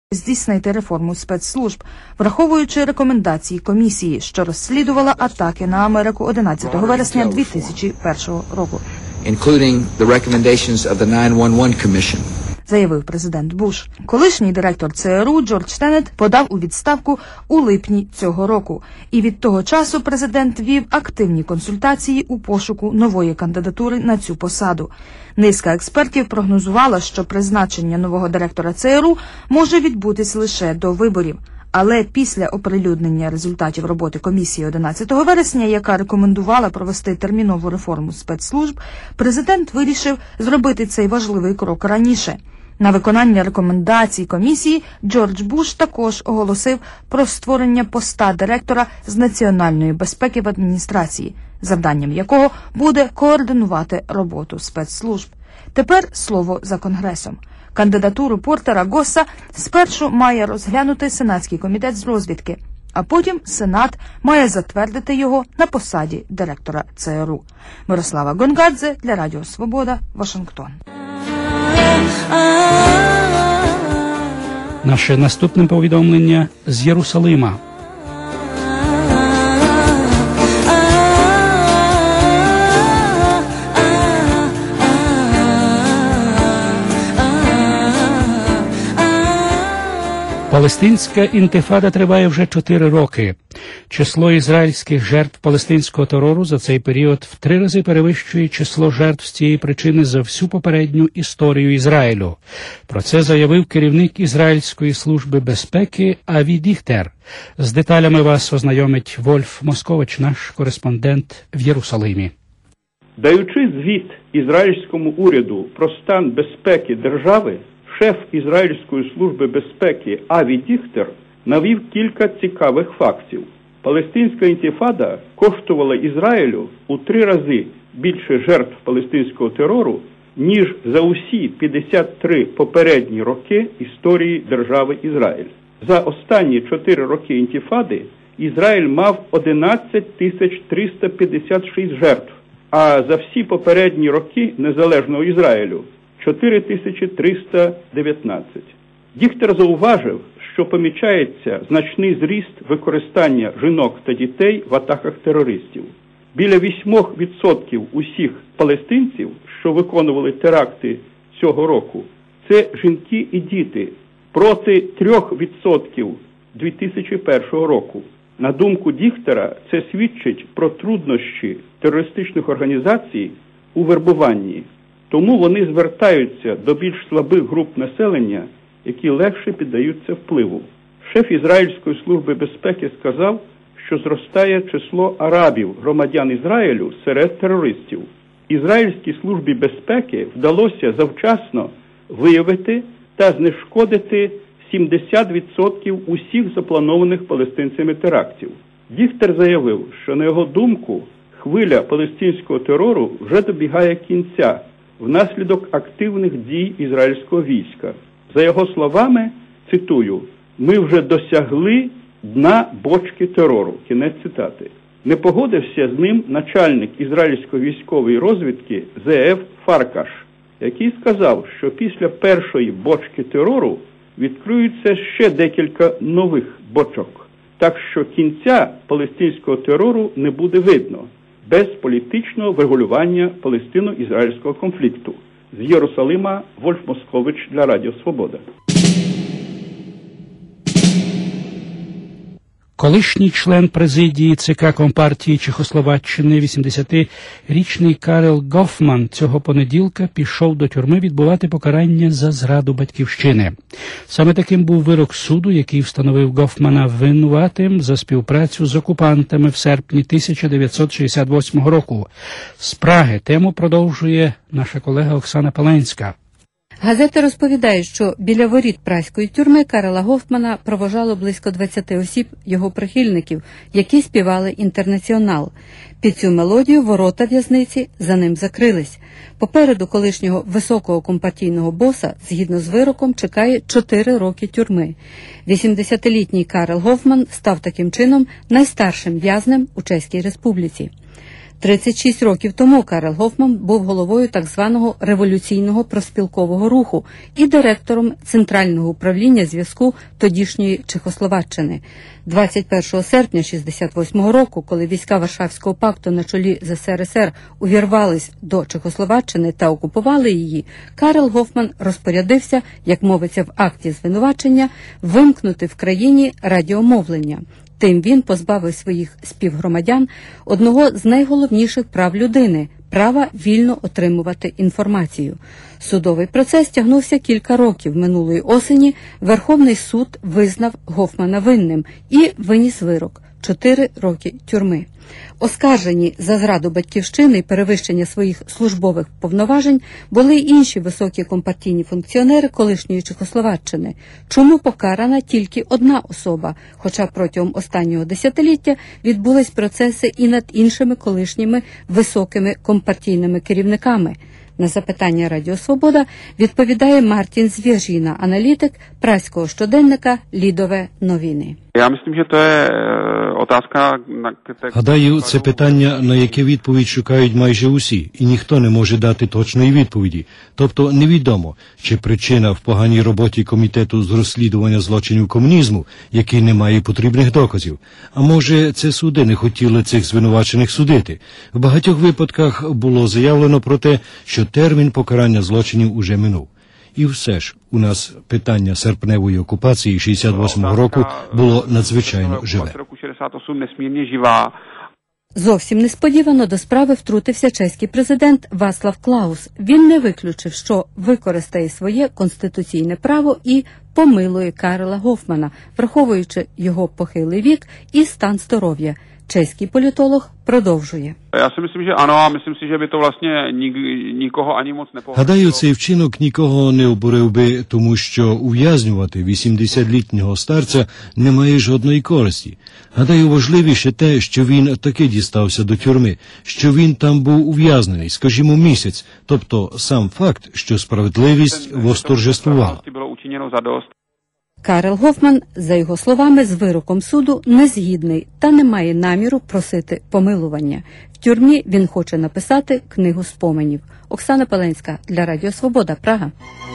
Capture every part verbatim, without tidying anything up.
здійснити реформу спецслужб, враховуючи рекомендації комісії, що розслідувала атаки на Америку одинадцятого вересня дві тисячі першого року. Including the recommendations of the nine one one Commission. Заявив президент Буш. Колишній директор ЦРУ Джордж Теннет подав у відставку у липні цього року. І від того часу президент вів активні консультації у пошуку нової кандидатури на цю посаду. Низка експертів прогнозувала, що призначення нового директора ЦРУ може відбутись лише до виборів. Але після оприлюднення результатів роботи комісії одинадцятого вересня, яка рекомендувала провести термінову реформу спецслужб, президент вирішив зробити цей важливий крок раніше. На виконання рекомендацій комісії Джордж Буш також оголосив про створення поста директора з національної безпеки в адміністрації, завданням якого буде координувати роботу спецслужб. Тепер слово за Конгресом. Кандидатуру Портера Госса спершу має розглянути Сенатський комітет з розвідки, а потім Сенат має затвердити його на посаді директора ЦРУ. Мирослава Гонгадзе для Радіо Свобода, Вашингтон. Наше наступне повідомлення з Єрусалима. Палестинська інтифада триває вже чотири роки. Число ізраїльських жертв палестинського терору за цей період в три рази перевищує число жертв з цієї причини за всю попередню історію Ізраїлю. Про це заявив керівник Ізраїльської служби безпеки Аві Діхтер. З деталями вас ознайомить Вольф Москович, наш кореспондент в Єрусалимі. Даючи звіт ізраїльському уряду про стан безпеки держави, шеф Ізраїльської служби безпеки Аві Діхтер навів кілька цікавих фактів. Палестинська інтифада коштувала Ізраїлю у три рази більше жертв палестинського терору, ніж за усі п'ятдесят три попередні роки історії держави Ізраїль. За останні чотири роки інтифади Ізраїль мав одинадцять тисяч триста п'ятдесят шість жертв, а за всі попередні роки незалежного Ізраїлю – чотири тисячі триста дев'ятнадцять. Діхтер зауважив, що помічається значний зріст використання жінок та дітей в атаках терористів. Біля вісім відсотків усіх палестинців, що виконували теракти цього року, це жінки і діти, проти три відсотки дві тисячі першого року. На думку Діхтера, це свідчить про труднощі терористичних організацій у вербуванні. Тому вони звертаються до більш слабих груп населення, які легше піддаються впливу. Шеф Ізраїльської служби безпеки сказав, що зростає число арабів, громадян Ізраїлю, серед терористів. Ізраїльській службі безпеки вдалося завчасно виявити та знешкодити сімдесят відсотків усіх запланованих палестинцями терактів. Діхтер заявив, що, на його думку, хвиля палестинського терору вже добігає кінця внаслідок активних дій ізраїльського війська. За його словами, цитую, «Ми вже досягли дна бочки терору». Кінець цитати. Не погодився з ним начальник ізраїльської військової розвідки Зеев Фаркаш, який сказав, що після першої бочки терору відкриються ще декілька нових бочок. Так що кінця палестинського терору не буде видно без політичного врегулювання палестино-ізраїльського конфлікту. З Єрусалима Вольф Москович для Радіо Свобода. Колишній член президії ЦК Компартії Чехословаччини, вісімдесятирічний Карел Гофман, цього понеділка пішов до тюрми відбувати покарання за зраду батьківщини. Саме таким був вирок суду, який встановив Гофмана винуватим за співпрацю з окупантами в серпні тисяча дев'ятсот шістдесят восьмого року. З Праги тему продовжує наша колега Оксана Паленська. Газети розповідають, що біля воріт празької тюрми Карела Гофмана провожало близько двадцяти осіб, його прихильників, які співали «Інтернаціонал». Під цю мелодію ворота в'язниці за ним закрились. Попереду колишнього високого компартійного боса, згідно з вироком, чекає чотири роки тюрми. вісімдесятилітній Карел Гофман став таким чином найстаршим в'язнем у Чеській Республіці. тридцять шість років тому Карел Гофман був головою так званого революційного профспілкового руху і директором Центрального управління зв'язку тодішньої Чехословаччини. двадцять першого серпня шістдесят восьмого року, коли війська Варшавського пакту на чолі з ес ер ес ер увірвались до Чехословаччини та окупували її, Карел Гофман розпорядився, як мовиться в акті звинувачення, вимкнути в країні радіомовлення. Тим він позбавив своїх співгромадян одного з найголовніших прав людини – права вільно отримувати інформацію. Судовий процес тягнувся кілька років. Минулої осені Верховний суд визнав Гофмана винним і виніс вирок – чотири роки тюрми. Оскаржені за зраду батьківщини і перевищення своїх службових повноважень були й інші високі компартійні функціонери колишньої Чехословаччини. Чому покарана тільки одна особа, хоча протягом останнього десятиліття відбулись процеси і над іншими колишніми високими компартійними керівниками? На запитання Радіо Свобода відповідає Мартін Звєжіна, аналітик праського щоденника «Лідове новини». Я myslím, že to je otázka, na Гадаю, це питання, на яке відповідь шукають майже усі, і ніхто не може дати точної відповіді. Тобто невідомо, чи причина в поганій роботі комітету з розслідування злочинів комунізму, який не має потрібних доказів. А може, це суди не хотіли цих звинувачених судити. В багатьох випадках було заявлено про те, що термін покарання злочинів уже минув. І все ж, у нас питання серпневої окупації шістдесят восьмого року було надзвичайно живе. Зовсім несподівано до справи втрутився чеський президент Václav Klaus. Він не виключив, що використає своє конституційне право і помилує Карела Гофмана, враховуючи його похилий вік і стан здоров'я. Чеський політолог продовжує. Я si myslím, že ano, a myslím si, že by to vlastně nikoho ani moc nepohádalo. Гадаю, цей вчинок нікого не обурив би, тому що ув'язнювати вісімдесятилітнього старця немає жодної користі. Гадаю, важливіше те, що він таки дістався до тюрми, що він там був ув'язнений, скажімо, місяць, тобто сам факт, що справедливість восторжествувала. Карел Гофман, за його словами, з вироком суду не згідний та не має наміру просити помилування. В тюрмі він хоче написати книгу споменів. Оксана Пеленська для Радіо Свобода, Прага.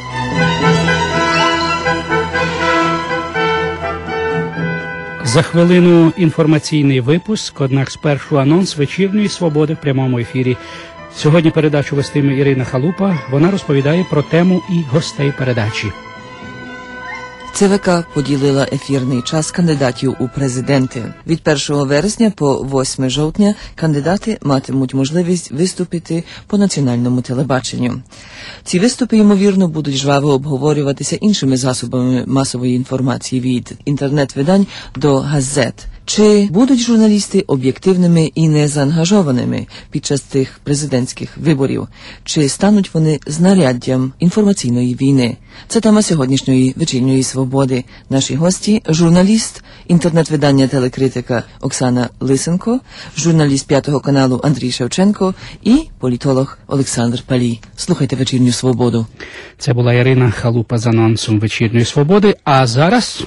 За хвилину інформаційний випуск, однак спершу анонс вечірньої «Свободи» в прямому ефірі. Сьогодні передачу вестиме Ірина Халупа. Вона розповідає про тему і гостей передачі. Це ве ка поділила ефірний час кандидатів у президенти. Від першого вересня по восьме жовтня кандидати матимуть можливість виступити по національному телебаченню. Ці виступи, ймовірно, будуть жваво обговорюватися іншими засобами масової інформації від інтернет-видань до газет. Чи будуть журналісти об'єктивними і незаангажованими під час тих президентських виборів? Чи стануть вони знаряддям інформаційної війни? Це тема сьогоднішньої вечірньої свободи. Наші гості – журналіст інтернет-видання «Телекритика» Оксана Лисенко, журналіст П'ятого каналу Андрій Шевченко і політолог Олександр Палій. Слухайте «Вечірню свободу». Це була Ірина Халупа з анонсом «Вечірньої свободи». А зараз...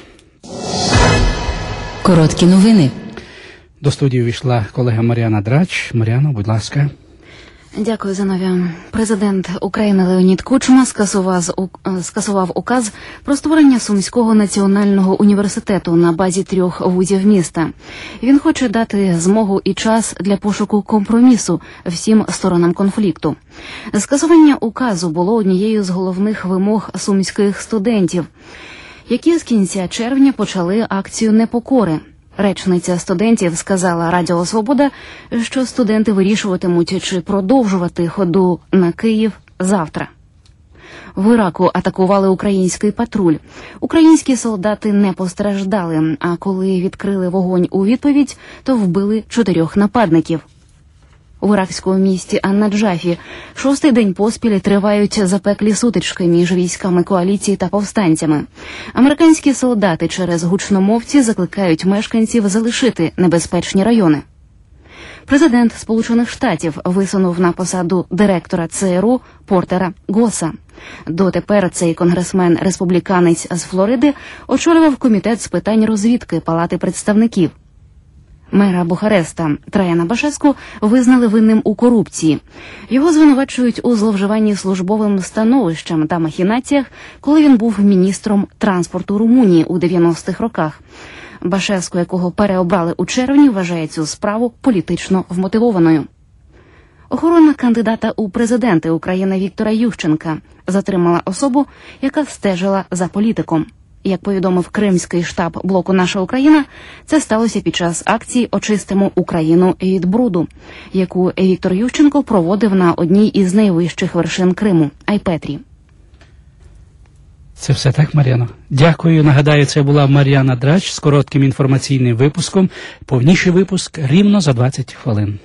Короткі новини. До студії увійшла колега Мар'яна Драч. Мар'яно, будь ласка. Дякую, Зиновію. Президент України Леонід Кучма скасував, скасував указ про створення Сумського національного університету на базі трьох вузів міста. Він хоче дати змогу і час для пошуку компромісу всім сторонам конфлікту. Скасування указу було однією з головних вимог сумських студентів, які з кінця червня почали акцію непокори. Речниця студентів сказала Радіо Свобода, що студенти вирішуватимуть, чи продовжувати ходу на Київ завтра. В Іраку атакували український патруль. Українські солдати не постраждали, а коли відкрили вогонь у відповідь, то вбили чотирьох нападників. У іракському місті Ан-Наджафі шостий день поспіль тривають запеклі сутички між військами коаліції та повстанцями. Американські солдати через гучномовці закликають мешканців залишити небезпечні райони. Президент Сполучених Штатів висунув на посаду директора це ер у Портера Госа. Дотепер цей конгресмен-республіканець з Флориди очолював комітет з питань розвідки Палати представників. Мера Бухареста Траяна Башеску визнали винним у корупції. Його звинувачують у зловживанні службовим становищем та махінаціях, коли він був міністром транспорту Румунії у дев'яностих роках. Башеску, якого переобрали у червні, вважає цю справу політично вмотивованою. Охорона кандидата у президенти України Віктора Ющенка затримала особу, яка стежила за політиком. Як повідомив Кримський штаб блоку «Наша Україна», це сталося під час акції «Очистимо Україну від бруду», яку Віктор Ющенко проводив на одній із найвищих вершин Криму – Айпетрі. Це все так, Мар'яно? Дякую. Нагадаю, це була Мар'яна Драч з коротким інформаційним випуском. Повніший випуск рівно за двадцять хвилин.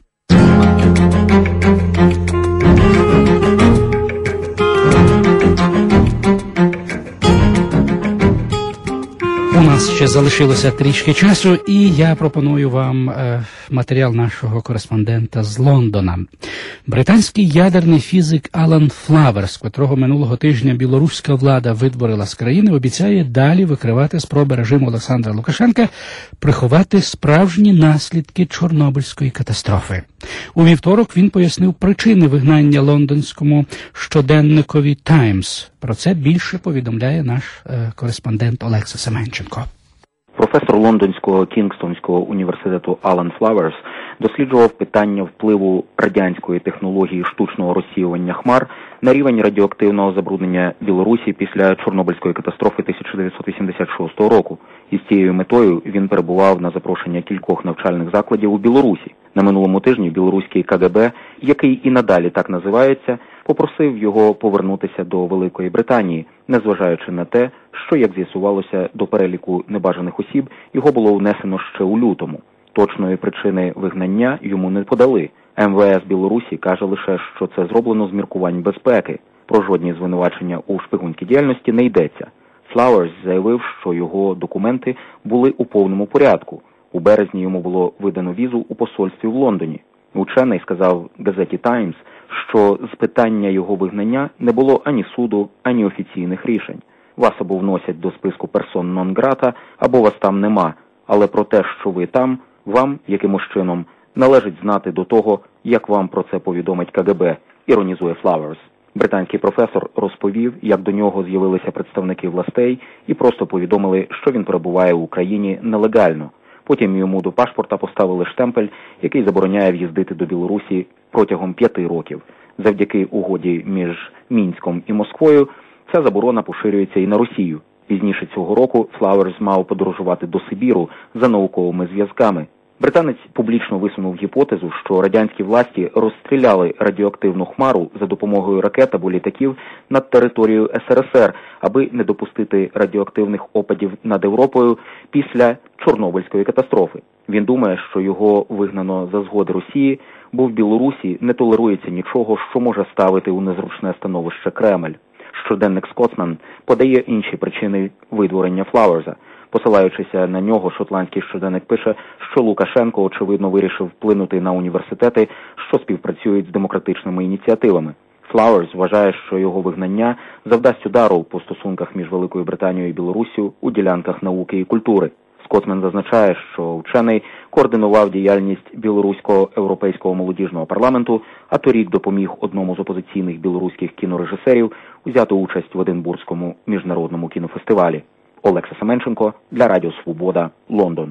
У нас ще залишилося трішки часу, і я пропоную вам е, матеріал нашого кореспондента з Лондона. Британський ядерний фізик Алан Флаверс, котрого минулого тижня білоруська влада видворила з країни, обіцяє далі викривати спроби режиму Олександра Лукашенка приховати справжні наслідки Чорнобильської катастрофи. У вівторок він пояснив причини вигнання лондонському щоденникові «Таймс». Про це більше повідомляє наш е, кореспондент Олекса Семенченко. Професор Лондонського Кінгстонського університету Алан Флаверс досліджував питання впливу радянської технології штучного розсіювання хмар на рівень радіоактивного забруднення Білорусі після Чорнобильської катастрофи тисяча дев'ятсот вісімдесят шостого року. І з цією метою він перебував на запрошення кількох навчальних закладів у Білорусі. На минулому тижні білоруський ка ге бе, який і надалі так називається, попросив його повернутися до Великої Британії, незважаючи на те, що, як з'ясувалося, до переліку небажаних осіб його було внесено ще у лютому. Точної причини вигнання йому не подали. ем ве ес Білорусі каже лише, що це зроблено з міркувань безпеки. Про жодні звинувачення у шпигунській діяльності не йдеться. Флауерс заявив, що його документи були у повному порядку. У березні йому було видано візу у посольстві в Лондоні. Учений сказав газеті «Таймс», що з питання його вигнання не було ані суду, ані офіційних рішень. Вас або вносять до списку персон нон-грата, або вас там нема. Але про те, що ви там, вам, якимось чином, належить знати до того, як вам про це повідомить ка ге бе, іронізує Флаверс. Британський професор розповів, як до нього з'явилися представники властей і просто повідомили, що він перебуває в Україні нелегально. Потім йому до пашпорта поставили штемпель, який забороняє в'їздити до Білорусі протягом п'яти років. Завдяки угоді між Мінськом і Москвою ця заборона поширюється і на Росію. Пізніше цього року Флаверс мав подорожувати до Сибіру за науковими зв'язками. Британець публічно висунув гіпотезу, що радянські власті розстріляли радіоактивну хмару за допомогою ракет або літаків над територією ес ер ес ер, аби не допустити радіоактивних опадів над Європою після Чорнобильської катастрофи. Він думає, що його вигнано за згоди Росії, бо в Білорусі не толерується нічого, що може ставити у незручне становище Кремль. Щоденник «Скотсман» подає інші причини видворення Флауерса. Посилаючися на нього, шотландський щоденник пише, що Лукашенко, очевидно, вирішив вплинути на університети, що співпрацюють з демократичними ініціативами. Флауерс вважає, що його вигнання завдасть удару по стосунках між Великою Британією і Білоруссю у ділянках науки і культури. Скотсмен зазначає, що вчений координував діяльність білоруського європейського молодіжного парламенту, а торік допоміг одному з опозиційних білоруських кінорежисерів узяти участь в Единбурзькому міжнародному кінофестивалі. Олекса Семенченко для Радіо Свобода, Лондон.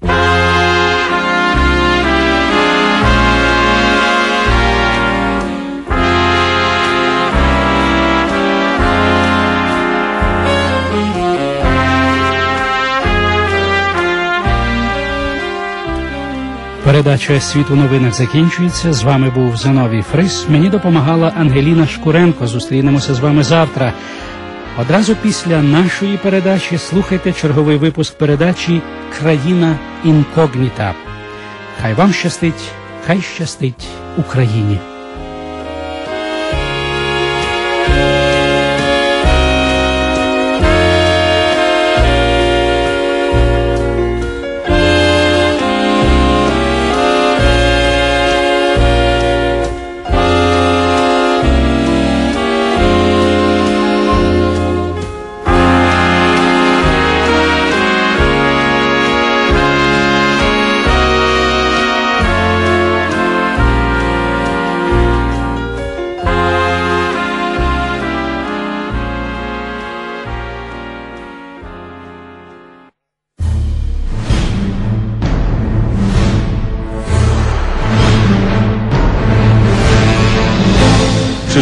Передача «Світ у новинах» закінчується. З вами був Зиновій Фрис. Мені допомагала Ангеліна Шкуренко. Зустрінемося з вами завтра. Одразу після нашої передачі слухайте черговий випуск передачі «Країна інкогніта». Хай вам щастить, хай щастить Україні.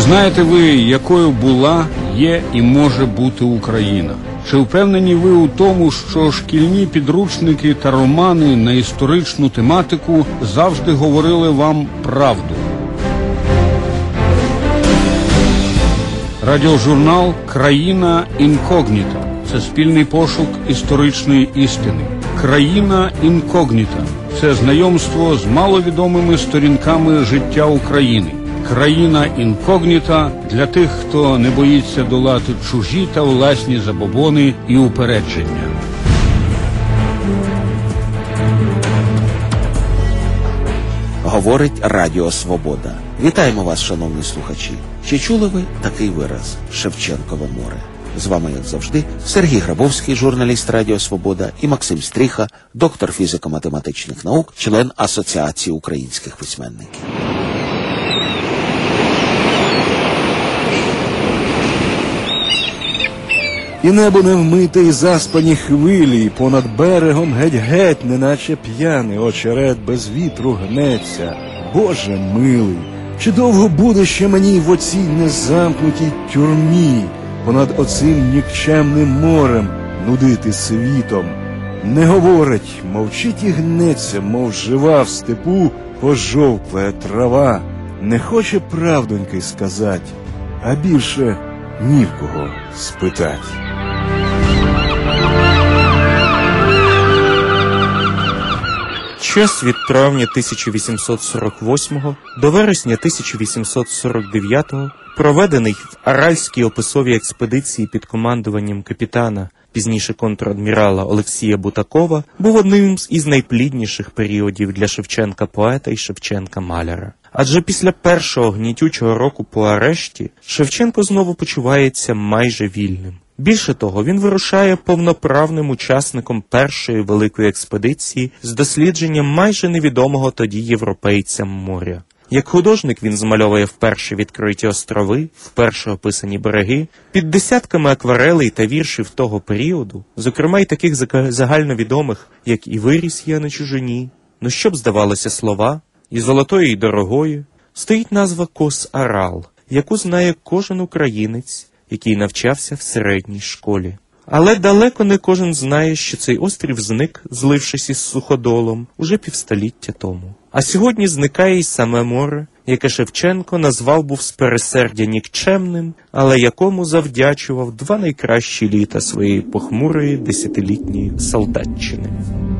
знаєте ви, якою була, є і може бути Україна? Чи впевнені ви у тому, що шкільні підручники та романи на історичну тематику завжди говорили вам правду? Радіожурнал «Країна інкогніта» – це спільний пошук історичної істини. «Країна інкогніта» – це знайомство з маловідомими сторінками життя України. «Країна інкогніта» для тих, хто не боїться долати чужі та власні забобони і упередження. Говорить Радіо Свобода. Вітаємо вас, шановні слухачі. Чи чули ви такий вираз «Шевченкове море»? З вами, як завжди, Сергій Грабовський, журналіст Радіо Свобода, і Максим Стріха, доктор фізико-математичних наук, член Асоціації українських письменників. І небо не вмите, і заспані хвилі, і понад берегом геть-геть, неначе п'яний очерет без вітру гнеться. Боже милий, чи довго буде ще мені в оцій незамкнутій тюрмі, понад оцим нікчемним морем нудити світом? Не говорить, мовчить і гнеться, мов жива в степу пожовкла трава. Не хоче правдоньки сказать, а більше ні в кого спитать. Час від травня тисяча вісімсот сорок восьмого до вересня тисяча вісімсот сорок дев'ятого, проведений в Аральській описовій експедиції під командуванням капітана, пізніше контр-адмірала Олексія Бутакова, був одним із найплідніших періодів для Шевченка-поета і Шевченка-маляра. Адже після першого гнітючого року по арешті Шевченко знову почувається майже вільним. Більше того, він вирушає повноправним учасником першої великої експедиції з дослідженням майже невідомого тоді європейцям моря. Як художник він змальовує вперше відкриті острови, вперше описані береги, під десятками акварелей та віршів того періоду, зокрема й таких загальновідомих, як «І виріс я на чужині», «Ну що б здавалося слова», «І золотою, і дорогою», стоїть назва Кос-Арал, яку знає кожен українець, який навчався в середній школі. Але далеко не кожен знає, що цей острів зник, злившись із суходолом, уже півстоліття тому. А сьогодні зникає й саме море, яке Шевченко назвав був з пересердя нікчемним, але якому завдячував два найкращі літа своєї похмурої десятилітньої солдатчини.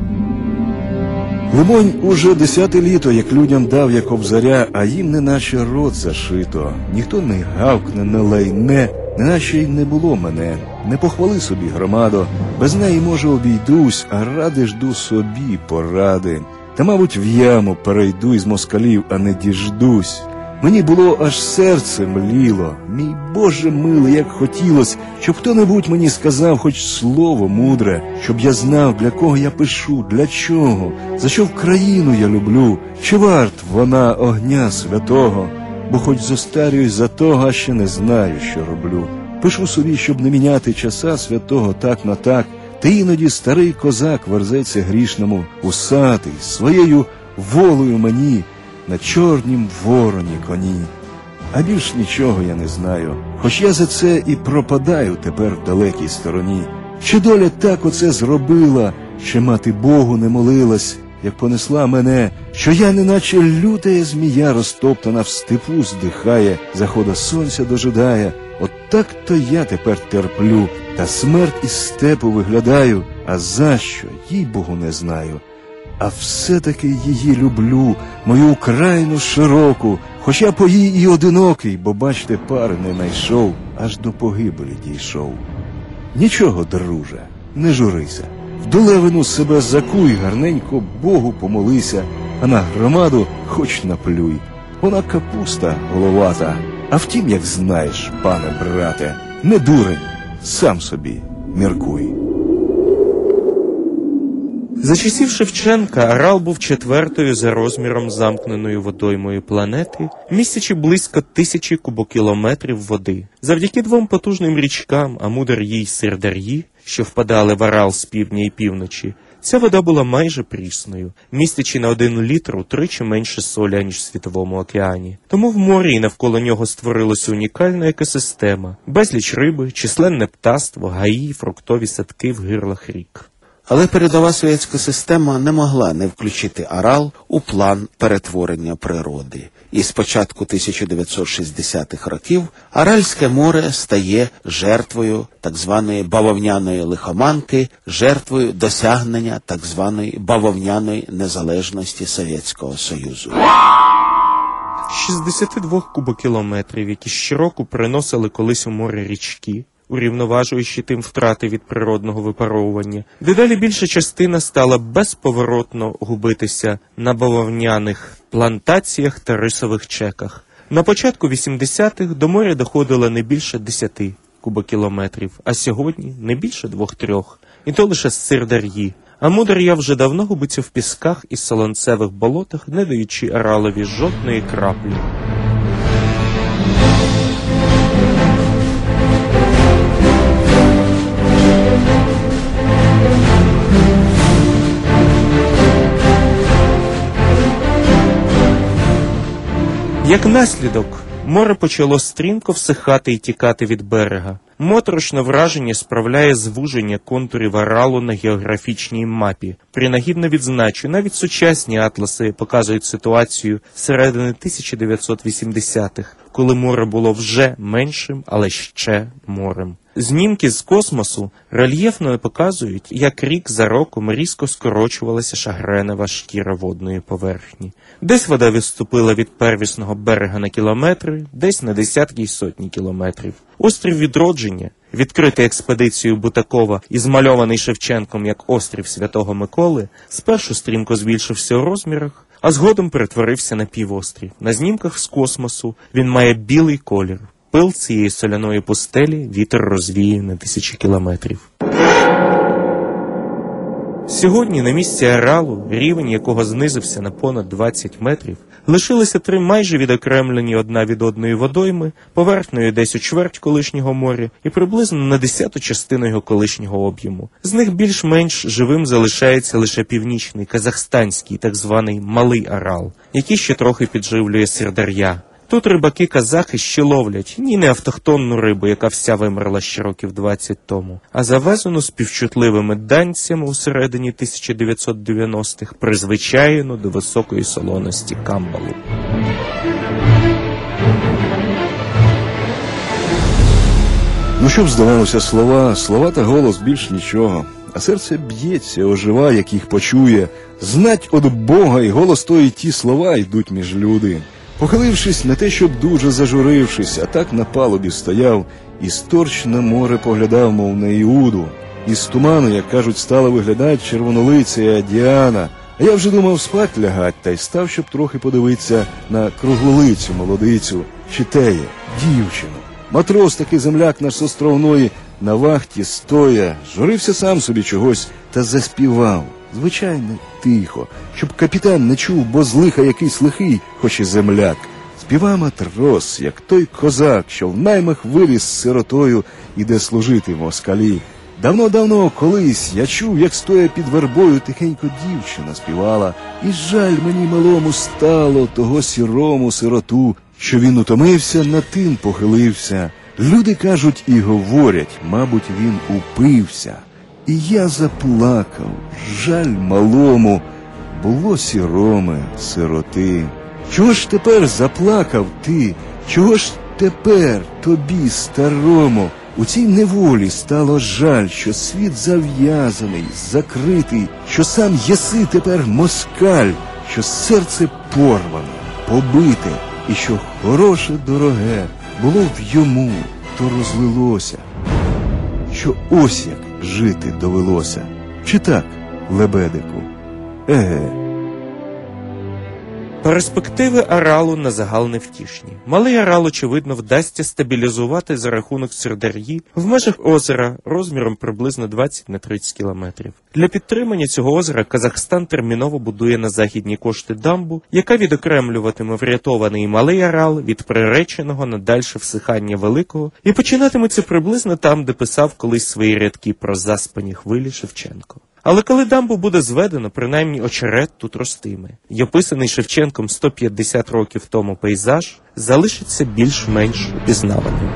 Лимонь, уже десяте літо, як людям дав я кобзаря, а їм неначе рот зашито. Ніхто не гавкне, не лайне, неначе й не було мене. Не похвали собі, громадо, без неї, може, обійдусь, а ради жду собі поради. Та, мабуть, в яму перейду із москалів, а не діждусь. Мені було аж серце мліло. Мій Боже милий, як хотілось, щоб хто-небудь мені сказав хоч слово мудре, щоб я знав, для кого я пишу, для чого, за що в країну я люблю, чи варт вона огня святого, бо хоч зостарююсь за того, а ще не знаю, що роблю. Пишу собі, щоб не міняти часа святого так на так, та іноді старий козак верзеться грішному, усатий, своєю волею мені, на чорнім вороні коні. А більш нічого я не знаю, хоч я за це і пропадаю тепер в далекій стороні. Чи доля так оце зробила, чи мати Богу не молилась, як понесла мене, що я неначе лютая змія розтоптана в степу здихає, захода сонця дожидає. От так-то я тепер терплю, та смерть із степу виглядаю, а за що, їй Богу не знаю. А все-таки її люблю, мою Україну широку, хоч я по їй і одинокий, бо, бачте, пари не найшов, аж до погибелі дійшов. Нічого, друже, не журися, в долевину себе закуй, гарненько Богу помолися, а на громаду хоч наплюй. Вона капуста головата, а втім, як знаєш, пане брате, не дурень, сам собі міркуй. За часів Шевченка Арал був четвертою за розміром замкненою водоймою планети, містячи близько тисячі кубокілометрів води. Завдяки двом потужним річкам Амудар'ї й Сирдар'ї, що впадали в Арал з півдня і півночі, Ця вода була майже прісною, містячи на один літр утричі менше солі, ніж в Світовому океані. Тому в морі і навколо нього створилася унікальна екосистема, безліч риби, численне птаство, гаї, фруктові садки в гирлах рік. Але передова совєтська система не могла не включити Арал у план перетворення природи. І з початку тисяча дев'ятсот шістдесятих років Аральське море стає жертвою так званої бавовняної лихоманки, жертвою досягнення так званої бавовняної незалежності Совєтського Союзу. шістдесят два кубокілометрів, які щороку приносили колись у море річки, урівноважуючи тим втрати від природного випаровування, дедалі більша частина стала безповоротно губитися на бавовняних плантаціях та рисових чеках. На початку вісімдесятих до моря доходило не більше десяти кубокілометрів, а сьогодні не більше двох-трьох, і то лише з Сирдар'ї. А Мудар'я вже давно губиться в пісках і солонцевих болотах, не даючи Аралові жодної краплі. Як наслідок, море почало стрімко всихати і тікати від берега. Моторошне враження справляє звуження контурів Аралу на географічній мапі. Принагідно відзначу, навіть сучасні атласи показують ситуацію середини тисяча дев'ятсот вісімдесятих, коли море було вже меншим, але ще морем. Знімки з космосу рельєфно показують, як рік за роком різко скорочувалася шагренева шкіра водної поверхні. Десь вода відступила від первісного берега на кілометри, десь на десятки й сотні кілометрів. Острів Відродження, відкритий експедицією Бутакова і змальований Шевченком як острів Святого Миколи, спершу стрімко збільшився у розмірах, а згодом перетворився на півострів. На знімках з космосу він має білий колір. Пил цієї соляної пустелі вітер розвіє на тисячі кілометрів. Сьогодні на місці Аралу, рівень якого знизився на понад двадцять метрів, лишилися три майже відокремлені одна від одної водойми, поверхнею десь у чверть колишнього моря і приблизно на десяту частину його колишнього об'єму. З них більш-менш живим залишається лише північний, казахстанський, так званий Малий Арал, який ще трохи підживлює Сирдар'я. Тут рибаки-казахи ще ловлять ні не автохтонну рибу, яка вся вимерла ще років двадцять тому, а завезену співчутливими данцями у середині тисяча дев'ятсот дев'яностих, призвичаєну до високої солоності камбалу. Ну, щоб здавалося, слова, слова та голос більш нічого. А серце б'ється, ожива, як їх почує. Знать од Бога, і голос тої ті слова йдуть між люди. Похилившись, не те, щоб дуже зажурившись, а так на палубі стояв і сторч на море поглядав, мов на Іуду. Із туману, як кажуть, стала виглядати червонолиця Діана. А я вже думав спать лягать, та й став, щоб трохи подивитися на круглолицю молодицю, чи теє, дівчину. Матрос, такий земляк наш з островної, на вахті стоя, журився сам собі чогось та заспівав. Звичайно, тихо, щоб капітан не чув, бо з лиха якийсь лихий, хоч і земляк. Співав матрос, як той козак, що в наймах виріс з сиротою, іде служити москалі. Давно-давно колись я чув, як стоя під вербою тихенько дівчина співала. І жаль мені малому стало того сірому сироту, що він утомився, над тим похилився. Люди кажуть і говорять, мабуть, він упився. І я заплакав, жаль малому, було сіроме сироти. Чого ж тепер заплакав ти? Чого ж тепер тобі, старому? У цій неволі стало жаль, що світ зав'язаний, закритий, що сам єси тепер москаль, що серце порване, побите, і що хороше дороге було в йому, то розлилося. Що ось як жити довелося. Чи так, лебедику? Еге. Перспективи Аралу на загал невтішні. Малий Арал, очевидно, вдасться стабілізувати за рахунок Сирдар'ї в межах озера розміром приблизно двадцять на тридцять кілометрів. Для підтримання цього озера Казахстан терміново будує на західні кошти дамбу, яка відокремлюватиме врятований Малий Арал від приреченого на дальше всихання Великого, і починатиметься приблизно там, де писав колись свої рядки про заспані хвилі Шевченко. Але коли дамбу буде зведено, принаймні очерет тут ростиме. І описаний Шевченком сто п'ятдесят років тому пейзаж залишиться більш-менш упізнаваним.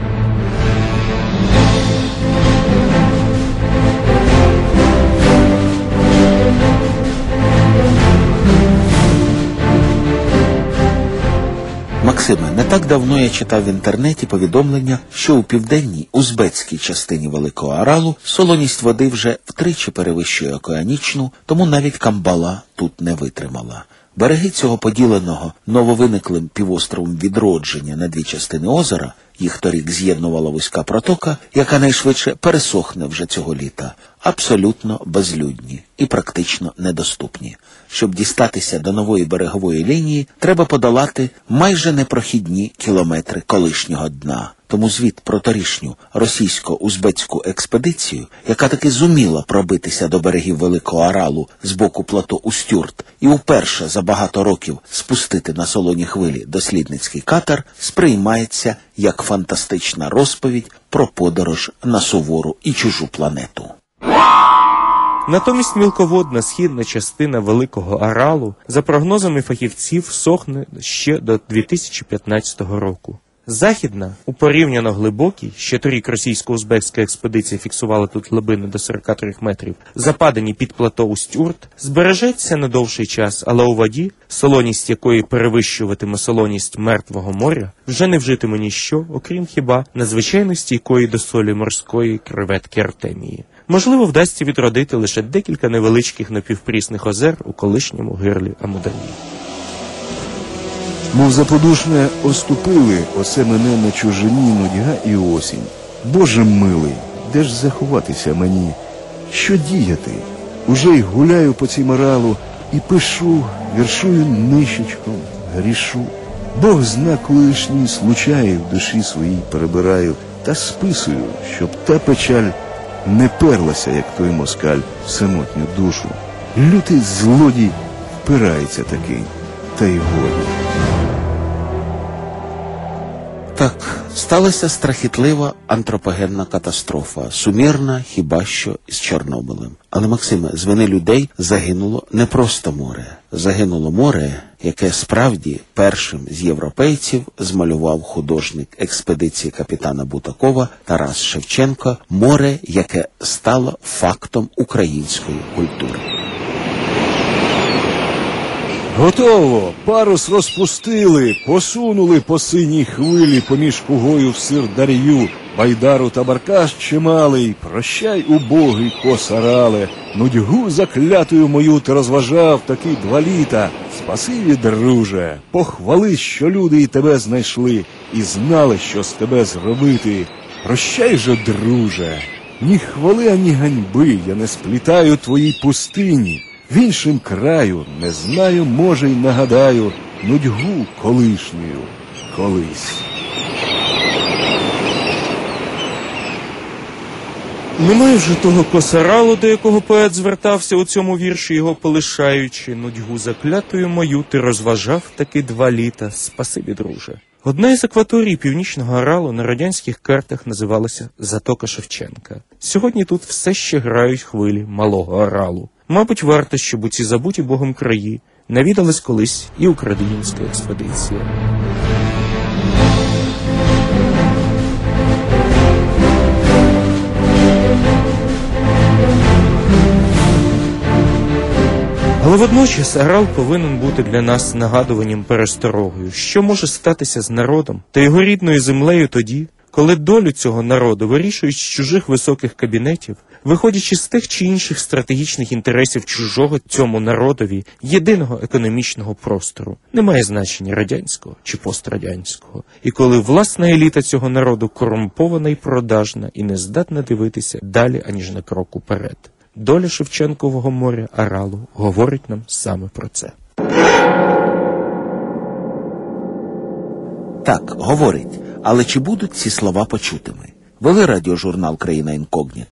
Максиме, не так давно я читав в інтернеті повідомлення, що у південній узбецькій частині Великого Аралу солоність води вже втричі перевищує океанічну, тому навіть Камбала тут не витримала. Береги цього поділеного нововиниклим півостровом Відродження на дві частини озера, їх торік з'єднувала вузька протока, яка найшвидше пересохне вже цього літа, абсолютно безлюдні і практично недоступні. Щоб дістатися до нової берегової лінії, треба подолати майже непрохідні кілометри колишнього дна. Тому звіт про торішню російсько-узбецьку експедицію, яка таки зуміла пробитися до берегів Великого Аралу з боку плато Устюрт і вперше за багато років спустити на солоні хвилі дослідницький катер, сприймається як фантастична розповідь про подорож на сувору і чужу планету. Натомість мілководна східна частина Великого Аралу, за прогнозами фахівців, сохне ще до дві тисячі п'ятнадцятого року. Західна, у порівняно глибокій, ще торік російсько-узбекська експедиція фіксувала тут глибини до сорок три метрів, западані під плато Устюрт, збережеться на довший час, але у воді, солоність якої перевищуватиме солоність Мертвого моря, вже не вжитиме ніщо, окрім хіба надзвичайно стійкої до солі морської креветки Артемії. Можливо, вдасться відродити лише декілька невеличких напівпрісних озер у колишньому гирлі Амударії. Мов заподушне оступили осе мене на чужині нудьга і осінь. Боже милий, де ж заховатися мені? Що діяти? Уже й гуляю по цім Аралу і пишу, віршую нишечком, грішу. Бог зна колишній случаї в душі своїй перебираю та списую, щоб та печаль не перлася, як той москаль, в самотню душу. Лютий злодій впирається такий, та й годі. Так, сталася страхітлива антропогенна катастрофа, сумірна хіба що із Чорнобилем. Але, Максиме, з вини людей загинуло не просто море. Загинуло море, яке справді першим з європейців змалював художник експедиції капітана Бутакова Тарас Шевченко, море, яке стало фактом української культури. Готово! Парус розпустили, посунули по синій хвилі поміж кугою в Сирдар'ю, байдару та баркаш чималий. Прощай, убогий косарале, нудьгу заклятою мою ти розважав таки два літа. Спасибі, друже, похвали, що люди і тебе знайшли, і знали, що з тебе зробити. Прощай же, друже, ні хвали, ані ганьби я не сплітаю твоїй пустині. В іншим краю, не знаю, може й нагадаю, нудьгу колишньою колись. Немає вже того косаралу, до якого поет звертався у цьому вірші, його полишаючи. Нудьгу заклятою мою ти розважав таки два літа. Спасибі, друже. Одна із акваторій Північного Аралу на радянських картах називалася Затока Шевченка. Сьогодні тут все ще грають хвилі Малого Аралу. Мабуть, варто, щоб у ці забуті Богом краї навідалась колись і українська експедиція. Але водночас Арал повинен бути для нас нагадуванням пересторогою, що може статися з народом та його рідною землею тоді, коли долю цього народу вирішують з чужих високих кабінетів, виходячи з тих чи інших стратегічних інтересів чужого цьому народові єдиного економічного простору. Немає значення радянського чи пострадянського. І коли власна еліта цього народу корумпована і продажна і не здатна дивитися далі, аніж на крок уперед. Доля Шевченкового моря Аралу говорить нам саме про це. Так, говорить. Але чи будуть ці слова почутими? Вели радіожурнал «Країна інкогніта».